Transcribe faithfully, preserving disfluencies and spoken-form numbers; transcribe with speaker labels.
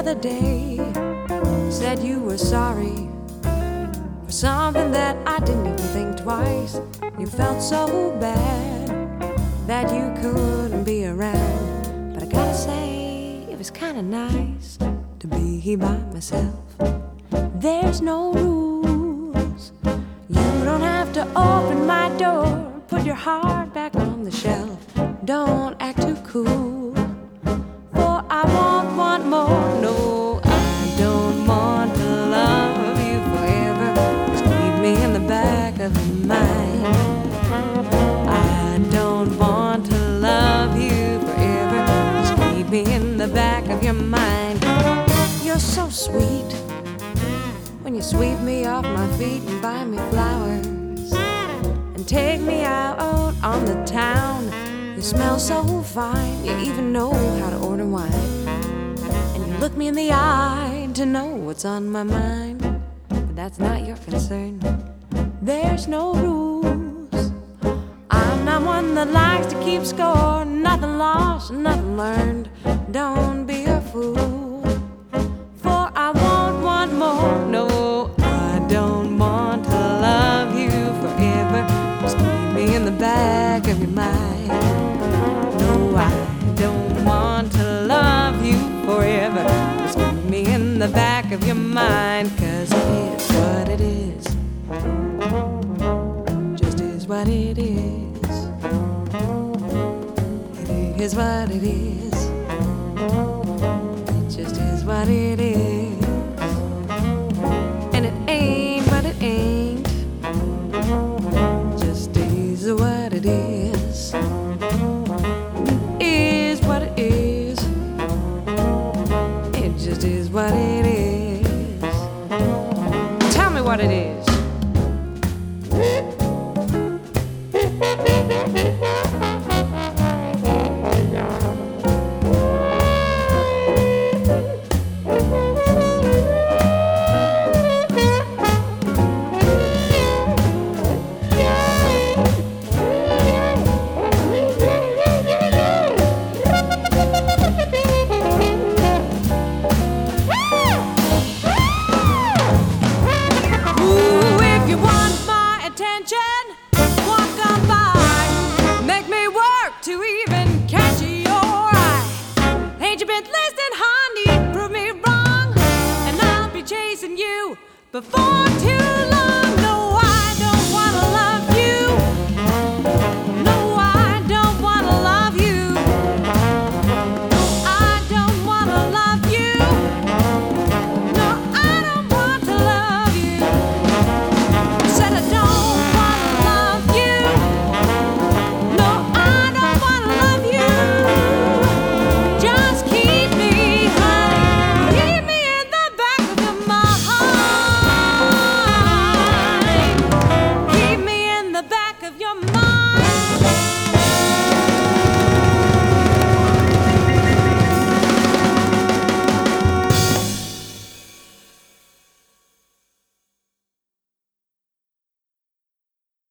Speaker 1: other day. Said you were sorry for something that I didn't even think twice. You felt so bad that you couldn't be around. But I gotta say, it was kinda nice to be by myself. There's no rules. You don't have to open my door. Put your heart back on the shelf. Don't act too cool, for I won't want more. No, I don't want to love you forever. Just keep me in the back of your mind. I don't want to love you forever. Just keep me in the back of your mind. You're so sweet when you sweep me off my feet and buy me flowers and take me out on the town. You smell so fine, you even know how to order wine. And you look me in the eye to know what's on my mind. But that's not your concern. There's no rules. I'm not one that likes to keep score. Nothing lost, nothing learned. Don't be a fool, for I won't want more. No, I don't want to love you forever. Just keep me in the back of your mind. No, I don't want to love you forever. Just keep me in the back of your mind. 'Cause it is what it is. Just is what it is. It is what it is. It just is what it is. And it ain't what it ain't. Just is what it is. Is what it is. It just is what it is. Tell me what it is. Before